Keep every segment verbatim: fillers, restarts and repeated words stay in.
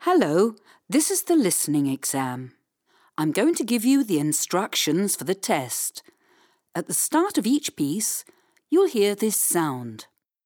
Hello, this is the listening exam. I'm going to give you the instructions for the test. At the start of each piece, you'll hear this sound.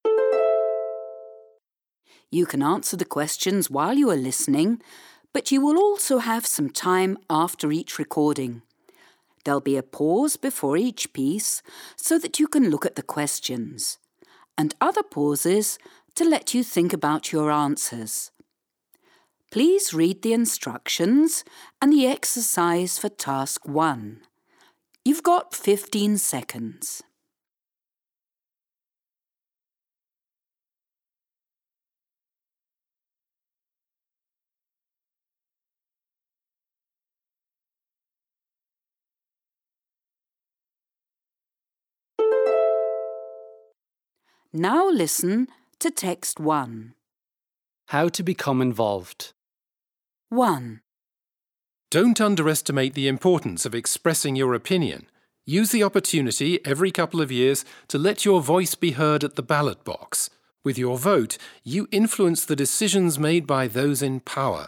You can answer the questions while you are listening, but you will also have some time after each recording. There'll be a pause before each piece so that you can look at the questions, and other pauses to let you think about your answers. Please read the instructions and the exercise for task one. You've got fifteen seconds. Now listen to text one. How to become involved. one. Don't underestimate the importance of expressing your opinion. Use the opportunity every couple of years to let your voice be heard at the ballot box. With your vote, you influence the decisions made by those in power.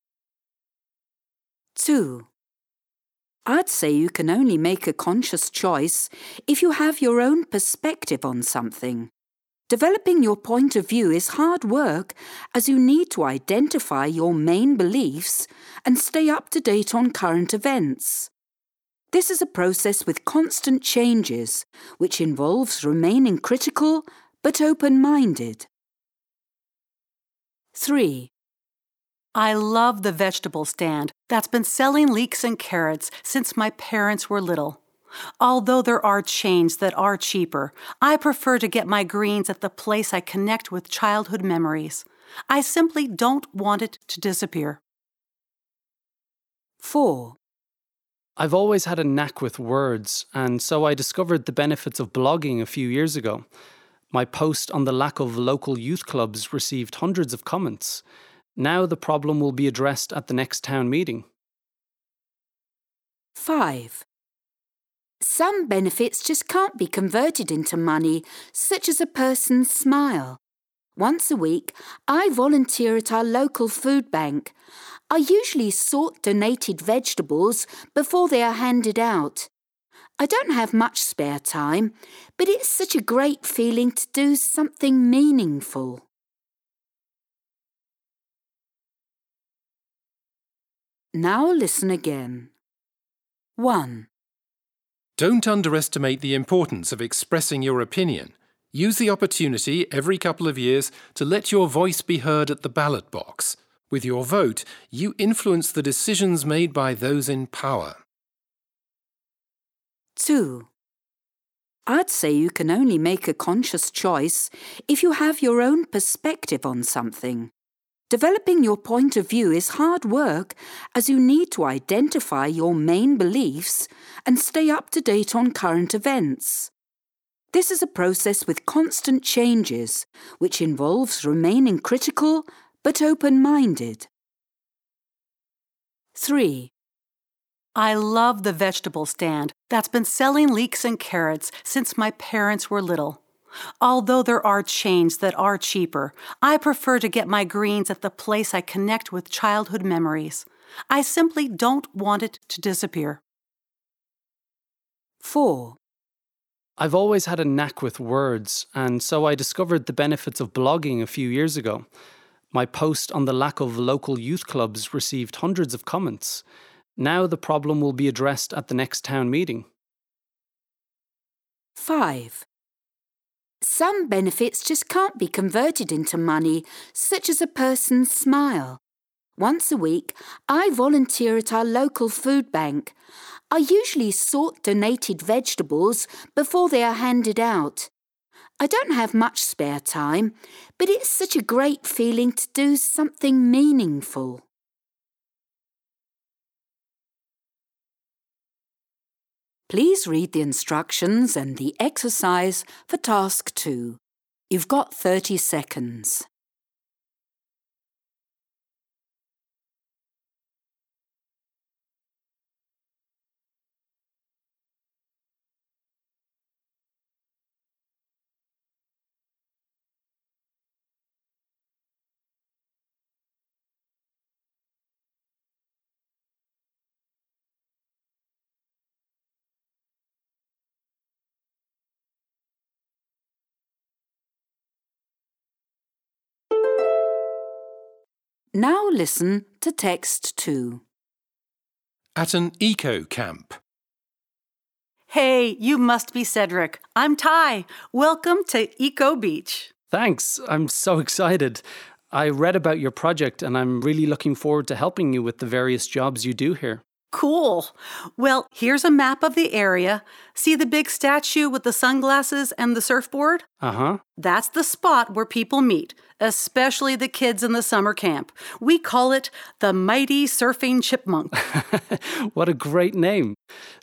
two. I'd say you can only make a conscious choice if you have your own perspective on something. Developing your point of view is hard work as you need to identify your main beliefs and stay up to date on current events. This is a process with constant changes, which involves remaining critical but open-minded. three. I love the vegetable stand that's been selling leeks and carrots since my parents were little. Although there are chains that are cheaper, I prefer to get my greens at the place I connect with childhood memories. I simply don't want it to disappear. four. I've always had a knack with words, and so I discovered the benefits of blogging a few years ago. My post on the lack of local youth clubs received hundreds of comments. Now the problem will be addressed at the next town meeting. five. Some benefits just can't be converted into money, such as a person's smile. Once a week, I volunteer at our local food bank. I usually sort donated vegetables before they are handed out. I don't have much spare time, but it's such a great feeling to do something meaningful. Now listen again. one. Don't underestimate the importance of expressing your opinion. Use the opportunity every couple of years to let your voice be heard at the ballot box. With your vote, you influence the decisions made by those in power. two. I'd say you can only make a conscious choice if you have your own perspective on something. Developing your point of view is hard work as you need to identify your main beliefs and stay up to date on current events. This is a process with constant changes, which involves remaining critical but open-minded. three. I love the vegetable stand that's been selling leeks and carrots since my parents were little. Although there are chains that are cheaper, I prefer to get my greens at the place I connect with childhood memories. I simply don't want it to disappear. four. I've always had a knack with words, and so I discovered the benefits of blogging a few years ago. My post on the lack of local youth clubs received hundreds of comments. Now the problem will be addressed at the next town meeting. five. Some benefits just can't be converted into money, such as a person's smile. Once a week, I volunteer at our local food bank. I usually sort donated vegetables before they are handed out. I don't have much spare time, but it's such a great feeling to do something meaningful. Please read the instructions and the exercise for task two. You've got thirty seconds. Now listen to text two. At an eco camp. Hey, you must be Cedric. I'm Ty. Welcome to Eco Beach. Thanks, I'm so excited. I read about your project and I'm really looking forward to helping you with the various jobs you do here. Cool. Well, here's a map of the area. See the big statue with the sunglasses and the surfboard? Uh-huh. That's the spot where people meet, especially the kids in the summer camp. We call it the Mighty Surfing Chipmunk. What a great name.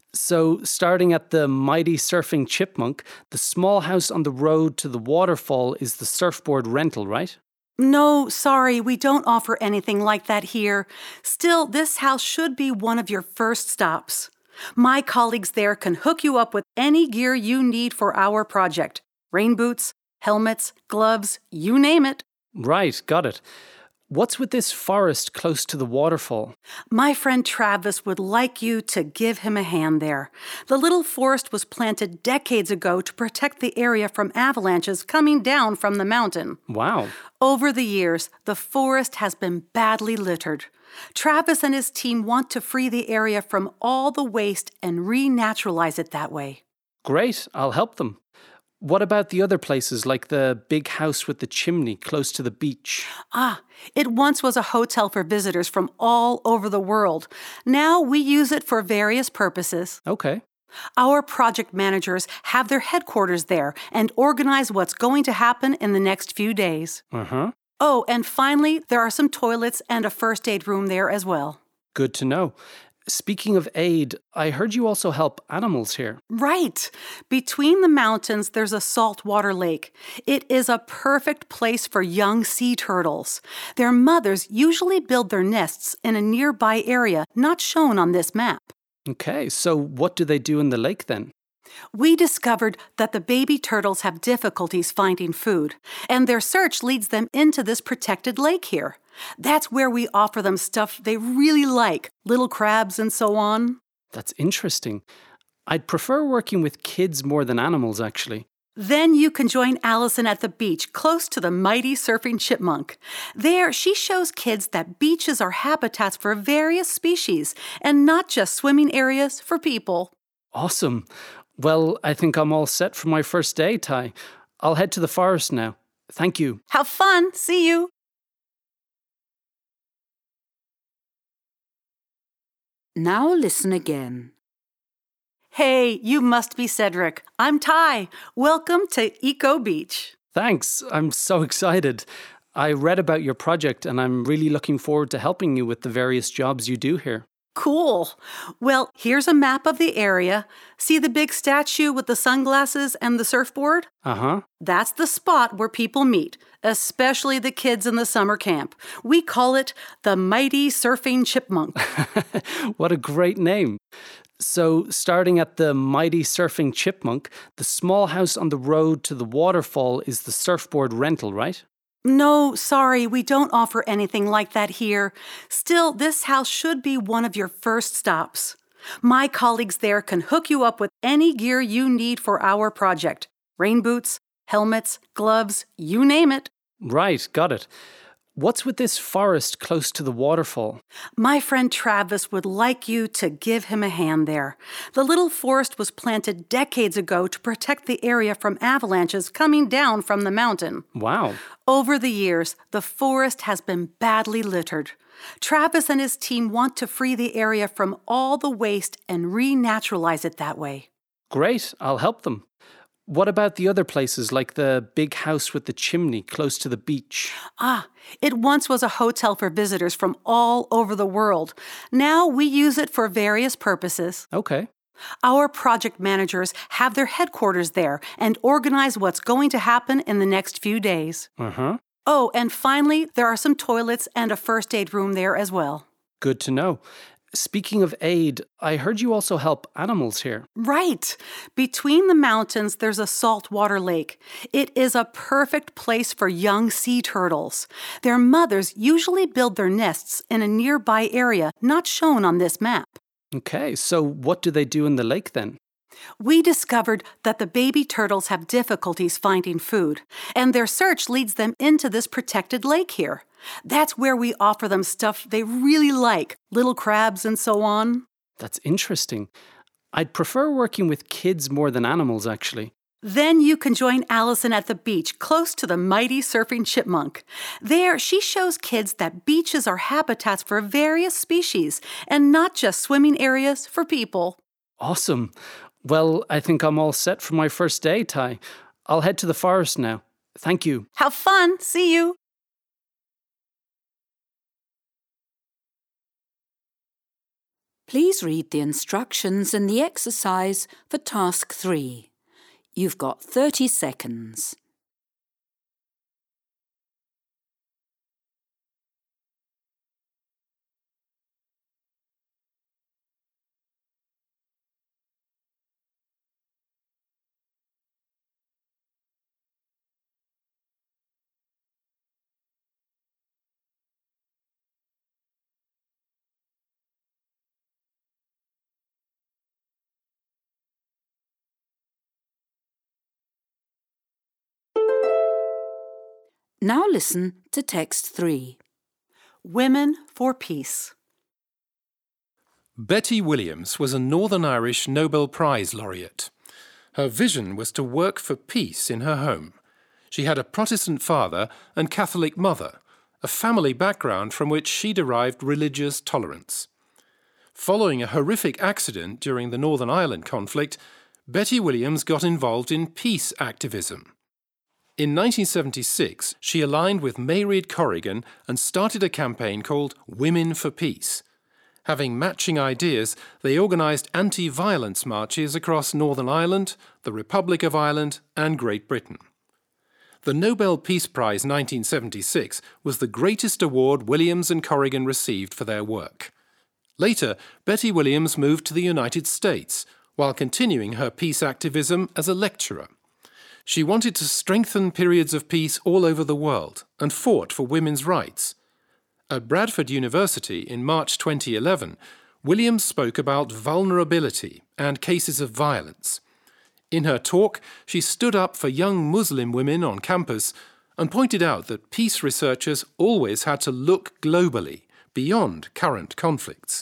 So, starting at the Mighty Surfing Chipmunk, the small house on the road to the waterfall is the surfboard rental, right? No, sorry, we don't offer anything like that here. Still, this house should be one of your first stops. My colleagues there can hook you up with any gear you need for our project. Rain boots, helmets, gloves, you name it. Right, got it. What's with this forest close to the waterfall? My friend Travis would like you to give him a hand there. The little forest was planted decades ago to protect the area from avalanches coming down from the mountain. Wow. Over the years, the forest has been badly littered. Travis and his team want to free the area from all the waste and renaturalize it that way. Great, I'll help them. What about the other places, like the big house with the chimney close to the beach? Ah, it once was a hotel for visitors from all over the world. Now we use it for various purposes. Okay. Our project managers have their headquarters there and organize what's going to happen in the next few days. Uh-huh. Oh, and finally, there are some toilets and a first aid room there as well. Good to know. Speaking of aid, I heard you also help animals here. Right. Between the mountains, there's a saltwater lake. It is a perfect place for young sea turtles. Their mothers usually build their nests in a nearby area not shown on this map. Okay, so what do they do in the lake then? We discovered that the baby turtles have difficulties finding food, and their search leads them into this protected lake here. That's where we offer them stuff they really like, little crabs and so on. That's interesting. I'd prefer working with kids more than animals, actually. Then you can join Allison at the beach close to the Mighty Surfing Chipmunk. There, she shows kids that beaches are habitats for various species and not just swimming areas for people. Awesome. Well, I think I'm all set for my first day, Ty. I'll head to the forest now. Thank you. Have fun. See you. Now listen again. Hey, you must be Cedric. I'm Ty. Welcome to Eco Beach. Thanks, I'm so excited. I read about your project and I'm really looking forward to helping you with the various jobs you do here. Cool. Well, here's a map of the area. See the big statue with the sunglasses and the surfboard? Uh-huh. That's the spot where people meet, especially the kids in the summer camp. We call it the Mighty Surfing Chipmunk. What a great name. So, starting at the Mighty Surfing Chipmunk, the small house on the road to the waterfall is the surfboard rental, right? No, sorry, we don't offer anything like that here. Still, this house should be one of your first stops. My colleagues there can hook you up with any gear you need for our project. Rain boots, helmets, gloves, you name it. Right, got it. What's with this forest close to the waterfall? My friend Travis would like you to give him a hand there. The little forest was planted decades ago to protect the area from avalanches coming down from the mountain. Wow. Over the years, the forest has been badly littered. Travis and his team want to free the area from all the waste and renaturalize it that way. Great, I'll help them. What about the other places, like the big house with the chimney close to the beach? Ah, it once was a hotel for visitors from all over the world. Now we use it for various purposes. Okay. Our project managers have their headquarters there and organize what's going to happen in the next few days. Uh-huh. Oh, and finally, there are some toilets and a first aid room there as well. Good to know. Speaking of aid, I heard you also help animals here. Right. Between the mountains, there's a saltwater lake. It is a perfect place for young sea turtles. Their mothers usually build their nests in a nearby area not shown on this map. Okay, so what do they do in the lake then? We discovered that the baby turtles have difficulties finding food, and their search leads them into this protected lake here. That's where we offer them stuff they really like, little crabs and so on. That's interesting. I'd prefer working with kids more than animals, actually. Then you can join Allison at the beach close to the mighty surfing chipmunk. There, she shows kids that beaches are habitats for various species and not just swimming areas for people. Awesome. Well, I think I'm all set for my first day, Ty. I'll head to the forest now. Thank you. Have fun. See you. Please read the instructions and the exercise for task three. You've got thirty seconds. Now listen to text three. Women for Peace. Betty Williams was a Northern Irish Nobel Prize laureate. Her vision was to work for peace in her home. She had a Protestant father and Catholic mother, a family background from which she derived religious tolerance. Following a horrific accident during the Northern Ireland conflict, Betty Williams got involved in peace activism. In nineteen seventy-six, she aligned with Mairead Corrigan and started a campaign called Women for Peace. Having matching ideas, they organised anti-violence marches across Northern Ireland, the Republic of Ireland and Great Britain. The Nobel Peace Prize nineteen seventy-six was the greatest award Williams and Corrigan received for their work. Later, Betty Williams moved to the United States, while continuing her peace activism as a lecturer. She wanted to strengthen periods of peace all over the world and fought for women's rights. At Bradford University in March twenty eleven, Williams spoke about vulnerability and cases of violence. In her talk, she stood up for young Muslim women on campus and pointed out that peace researchers always had to look globally, beyond current conflicts.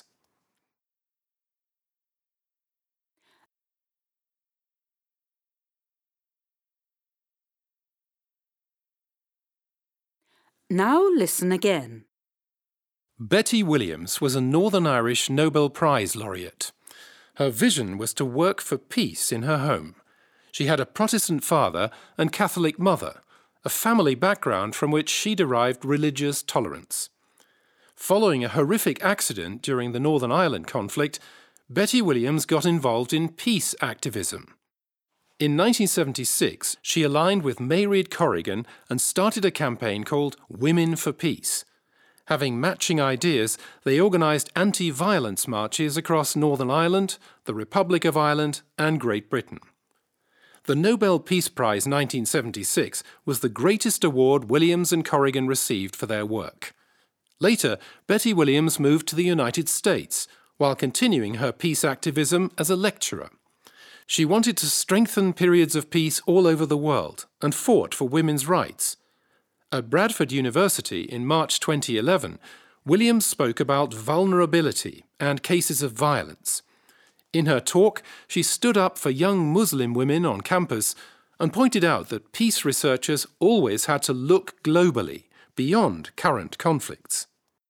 Now listen again. Betty Williams was a Northern Irish Nobel Prize laureate. Her vision was to work for peace in her home. She had a Protestant father and Catholic mother, a family background from which she derived religious tolerance. Following a horrific accident during the Northern Ireland conflict, Betty Williams got involved in peace activism. In nineteen seventy-six, she aligned with Mairead Corrigan and started a campaign called Women for Peace. Having matching ideas, they organised anti-violence marches across Northern Ireland, the Republic of Ireland and Great Britain. The Nobel Peace Prize nineteen seventy-six was the greatest award Williams and Corrigan received for their work. Later, Betty Williams moved to the United States, while continuing her peace activism as a lecturer. She wanted to strengthen periods of peace all over the world and fought for women's rights. At Bradford University in March twenty eleven, Williams spoke about vulnerability and cases of violence. In her talk, she stood up for young Muslim women on campus and pointed out that peace researchers always had to look globally, beyond current conflicts.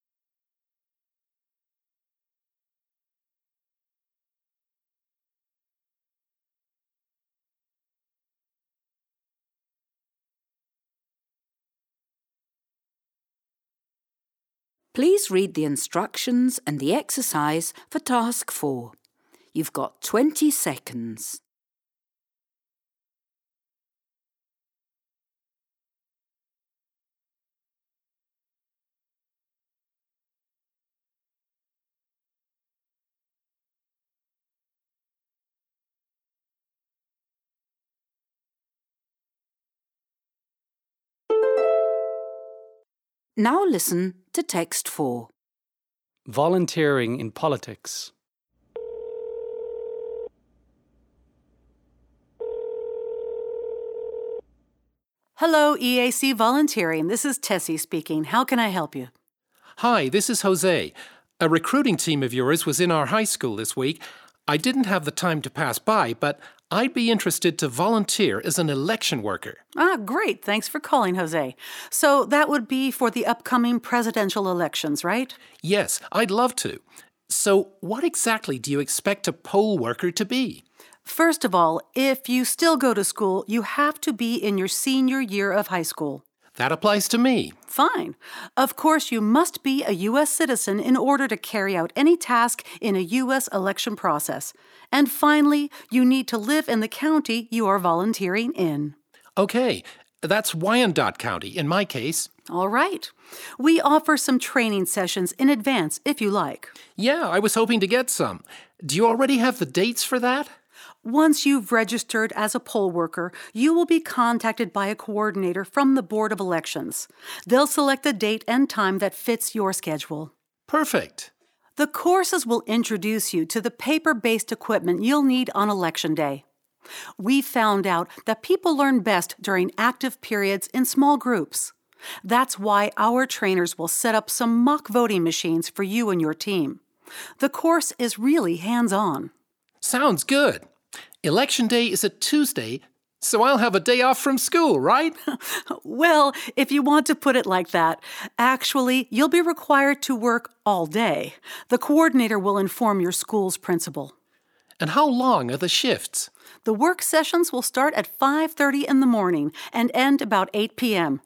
Please read the instructions and the exercise for task four. You've got twenty seconds. Now listen to text four. Volunteering in politics. Hello, E A C Volunteering. This is Tessie speaking. How can I help you? Hi, this is Jose. A recruiting team of yours was in our high school this week. I didn't have the time to pass by, but I'd be interested to volunteer as an election worker. Ah, great. Thanks for calling, Jose. So that would be for the upcoming presidential elections, right? Yes, I'd love to. So what exactly do you expect a poll worker to be? First of all, if you still go to school, you have to be in your senior year of high school. That applies to me. Fine. Of course, you must be a U S citizen in order to carry out any task in a U S election process. And finally, you need to live in the county you are volunteering in. Okay, that's Wyandotte County in my case. All right. We offer some training sessions in advance if you like. Yeah, I was hoping to get some. Do you already have the dates for that? Once you've registered as a poll worker, you will be contacted by a coordinator from the Board of Elections. They'll select a date and time that fits your schedule. Perfect. The courses will introduce you to the paper-based equipment you'll need on Election Day. We found out that people learn best during active periods in small groups. That's why our trainers will set up some mock voting machines for you and your team. The course is really hands-on. Sounds good. Election Day is a Tuesday, so I'll have a day off from school, right? Well, if you want to put it like that, actually, you'll be required to work all day. The coordinator will inform your school's principal. And how long are the shifts? The work sessions will start at five thirty in the morning and end about eight p.m.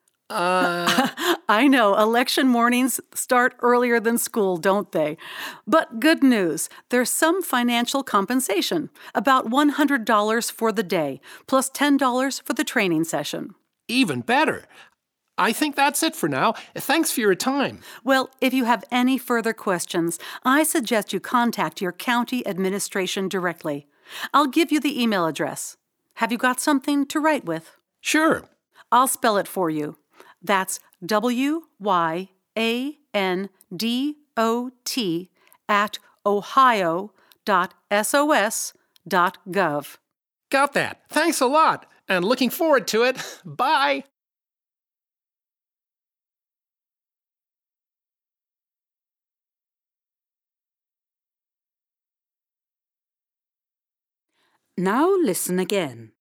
Uh... I know, election mornings start earlier than school, don't they? But good news, there's some financial compensation, about one hundred dollars for the day, plus ten dollars for the training session. Even better. I think that's it for now. Thanks for your time. Well, if you have any further questions, I suggest you contact your county administration directly. I'll give you the email address. Have you got something to write with? Sure. I'll spell it for you. That's W Y A N D O T at ohio dot s o s dot gov. Got that. Thanks a lot. And looking forward to it. Bye. Now listen again.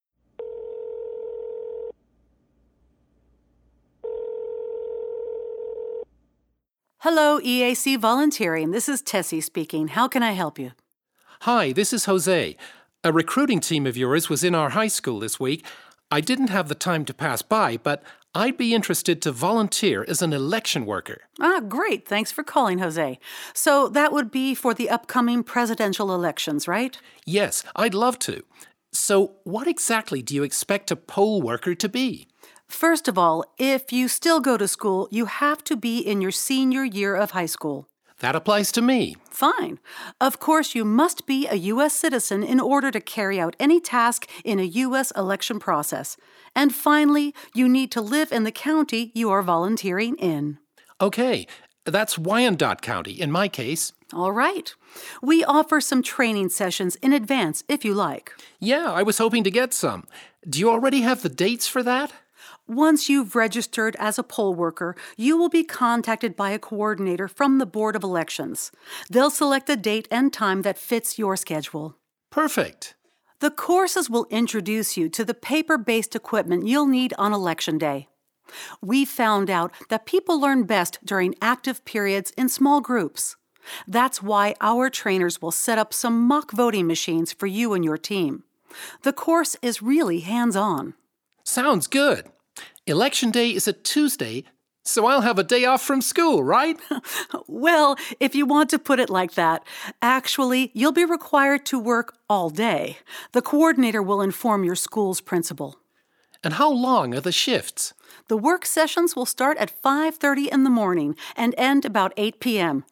Hello, E A C Volunteering. This is Tessie speaking. How can I help you? Hi, this is Jose. A recruiting team of yours was in our high school this week. I didn't have the time to pass by, but I'd be interested to volunteer as an election worker. Ah, great. Thanks for calling, Jose. So that would be for the upcoming presidential elections, right? Yes, I'd love to. So what exactly do you expect a poll worker to be? First of all, if you still go to school, you have to be in your senior year of high school. That applies to me. Fine. Of course, you must be a U S citizen in order to carry out any task in a U S election process. And finally, you need to live in the county you are volunteering in. Okay, that's Wyandotte County in my case. All right. We offer some training sessions in advance if you like. Yeah, I was hoping to get some. Do you already have the dates for that? Once you've registered as a poll worker, you will be contacted by a coordinator from the Board of Elections. They'll select a date and time that fits your schedule. Perfect. The courses will introduce you to the paper-based equipment you'll need on Election Day. We found out that people learn best during active periods in small groups. That's why our trainers will set up some mock voting machines for you and your team. The course is really hands-on. Sounds good. Election Day is a Tuesday, so I'll have a day off from school, right? Well, if you want to put it like that, actually, you'll be required to work all day. The coordinator will inform your school's principal. And how long are the shifts? The work sessions will start at five thirty in the morning and end about eight p.m.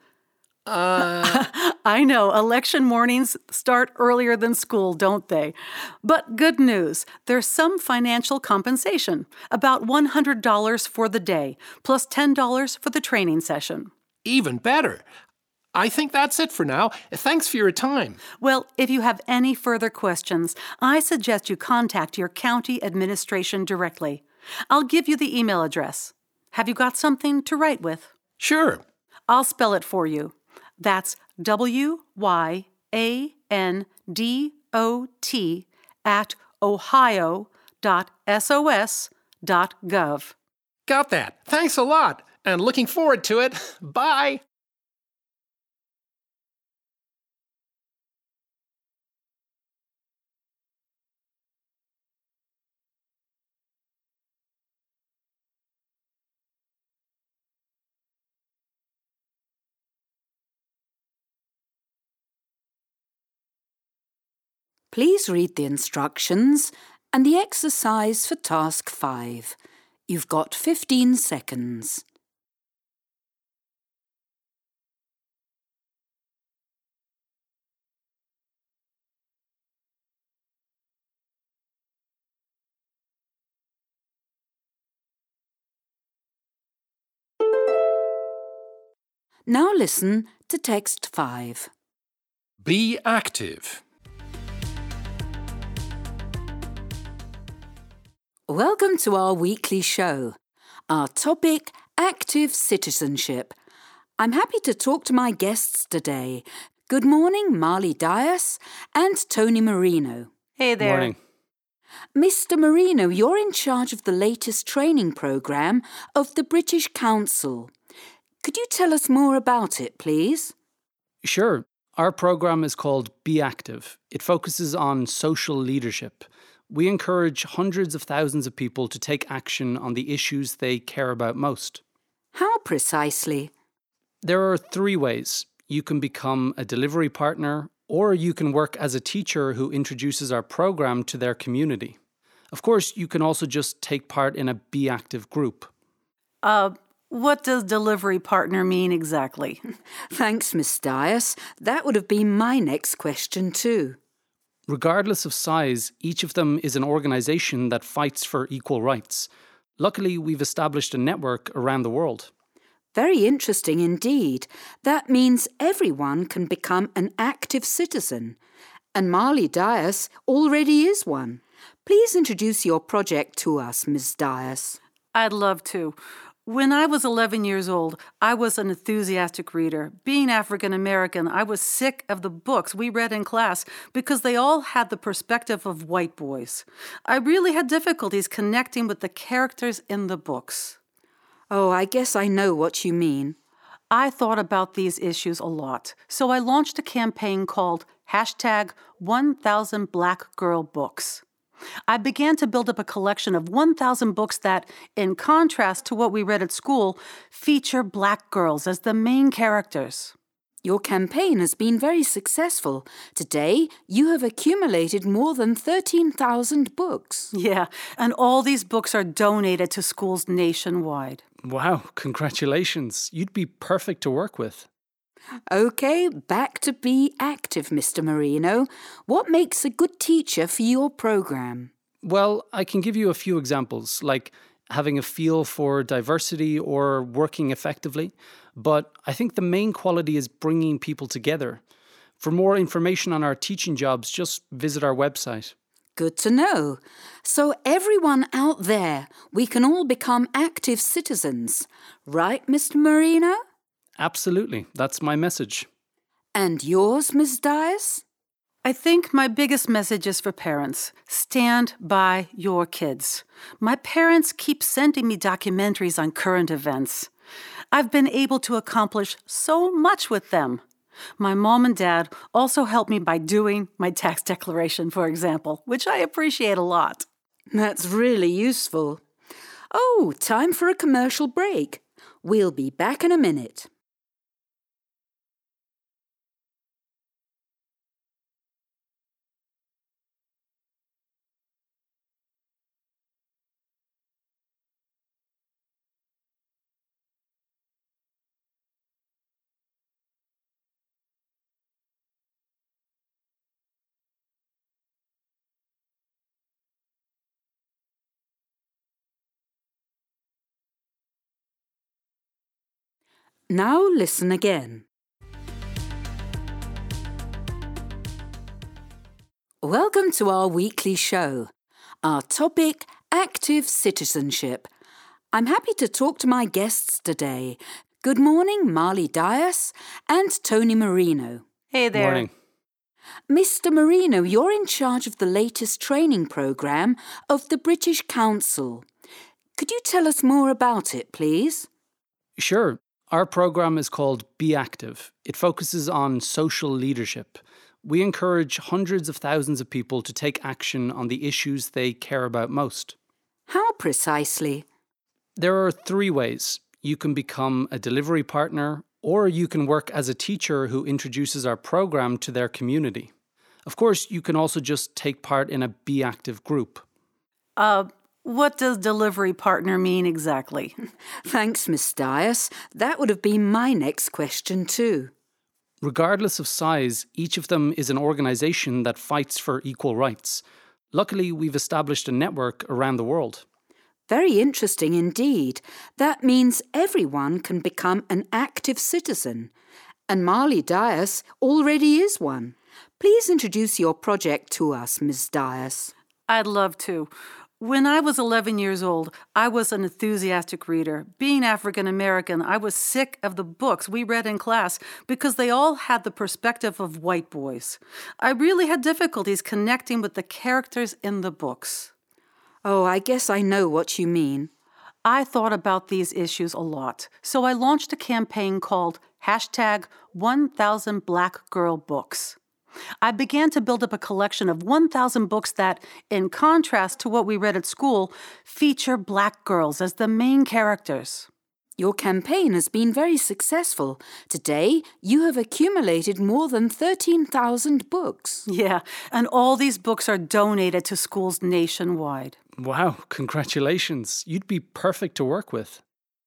Uh... I know, election mornings start earlier than school, don't they? But good news, there's some financial compensation, about one hundred dollars for the day, plus ten dollars for the training session. Even better. I think that's it for now. Thanks for your time. Well, if you have any further questions, I suggest you contact your county administration directly. I'll give you the email address. Have you got something to write with? Sure. I'll spell it for you. That's W Y A N D O T at ohio dot S O S dot gov. Got that. Thanks a lot. And looking forward to it. Bye. Please read the instructions and the exercise for task five. You've got fifteen seconds. Now listen to text five. Be active. Welcome to our weekly show. Our topic, active citizenship. I'm happy to talk to my guests today. Good morning, Marley Dias and Tony Marino. Hey there. Morning. Mister Marino, you're in charge of the latest training programme of the British Council. Could you tell us more about it, please? Sure. Our programme is called Be Active. It focuses on social leadership. We encourage hundreds of thousands of people to take action on the issues they care about most. How precisely? There are three ways. You can become a delivery partner, or you can work as a teacher who introduces our programme to their community. Of course, you can also just take part in a Be Active group. Uh, what does delivery partner mean exactly? Thanks, Miss Dias. That would have been my next question too. Regardless of size, each of them is an organisation that fights for equal rights. Luckily, we've established a network around the world. Very interesting indeed. That means everyone can become an active citizen. And Marley Dias already is one. Please introduce your project to us, Miss Dias. I'd love to. When I was eleven years old, I was an enthusiastic reader. Being African American, I was sick of the books we read in class because they all had the perspective of white boys. I really had difficulties connecting with the characters in the books. Oh, I guess I know what you mean. I thought about these issues a lot, so I launched a campaign called hashtag one thousand Black Girl Books. I began to build up a collection of one thousand books that, in contrast to what we read at school, feature black girls as the main characters. Your campaign has been very successful. Today, you have accumulated more than thirteen thousand books. Yeah, and all these books are donated to schools nationwide. Wow, congratulations. You'd be perfect to work with. OK, back to Be Active, Mister Marino. What makes a good teacher for your programme? Well, I can give you a few examples, like having a feel for diversity or working effectively. But I think the main quality is bringing people together. For more information on our teaching jobs, just visit our website. Good to know. So everyone out there, we can all become active citizens. Right, Mister Marino? Absolutely. That's my message. And yours, Miss Dias? I think my biggest message is for parents. Stand by your kids. My parents keep sending me documentaries on current events. I've been able to accomplish so much with them. My mom and dad also helped me by doing my tax declaration, for example, which I appreciate a lot. That's really useful. Oh, time for a commercial break. We'll be back in a minute. Now listen again. Welcome to our weekly show. Our topic, active citizenship. I'm happy to talk to my guests today. Good morning, Marley Dias and Tony Marino. Hey there. Morning. Mister Marino, you're in charge of the latest training programme of the British Council. Could you tell us more about it, please? Sure. Our programme is called Be Active. It focuses on social leadership. We encourage hundreds of thousands of people to take action on the issues they care about most. How precisely? There are three ways. You can become a delivery partner, or you can work as a teacher who introduces our programme to their community. Of course, you can also just take part in a Be Active group. Uh, what does delivery partner mean exactly? Thanks, Miss Dias. That would have been my next question too. Regardless of size, each of them is an organisation that fights for equal rights. Luckily, we've established a network around the world. Very interesting indeed. That means everyone can become an active citizen. And Marley Dias already is one. Please introduce your project to us, Miss Dias. I'd love to. When I was eleven years old, I was an enthusiastic reader. Being African American, I was sick of the books we read in class because they all had the perspective of white boys. I really had difficulties connecting with the characters in the books. Oh, I guess I know what you mean. I thought about these issues a lot, so I launched a campaign called hashtag one thousand Black Girl Books. I began to build up a collection of one thousand books that, in contrast to what we read at school, feature black girls as the main characters. Your campaign has been very successful. Today, you have accumulated more than thirteen thousand books. Yeah, and all these books are donated to schools nationwide. Wow, congratulations. You'd be perfect to work with.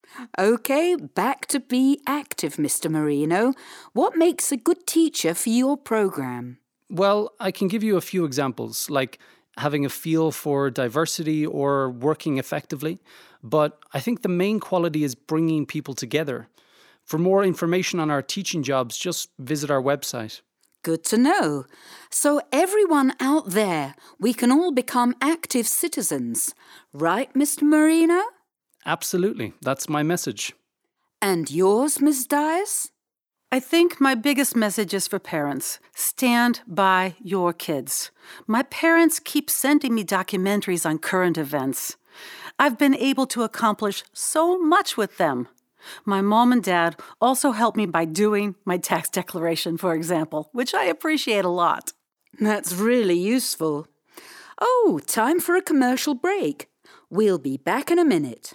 OK, back to Be Active, Mister Marino. What makes a good teacher for your programme? Well, I can give you a few examples, like having a feel for diversity or working effectively. But I think the main quality is bringing people together. For more information on our teaching jobs, just visit our website. Good to know. So everyone out there, we can all become active citizens. Right, Mister Marino? Absolutely. That's my message. And yours, Miss Dias? I think my biggest message is for parents. Stand by your kids. My parents keep sending me documentaries on current events. I've been able to accomplish so much with them. My mom and dad also helped me by doing my tax declaration, for example, which I appreciate a lot. That's really useful. Oh, time for a commercial break. We'll be back in a minute.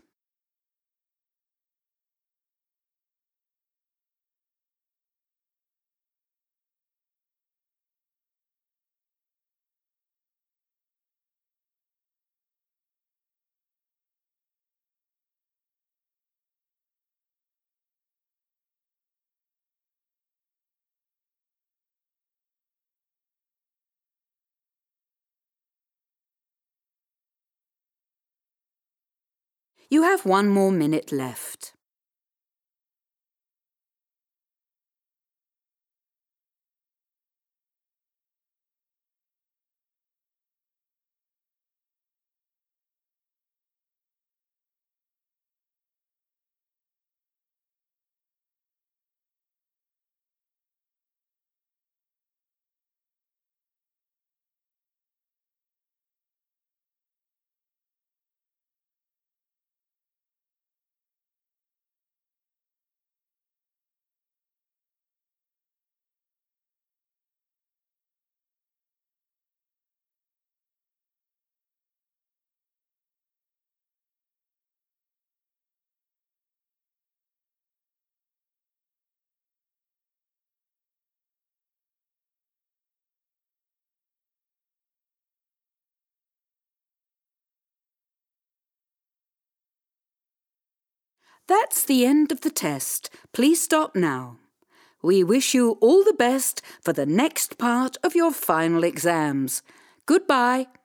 You have one more minute left. That's the end of the test. Please stop now. We wish you all the best for the next part of your final exams. Goodbye.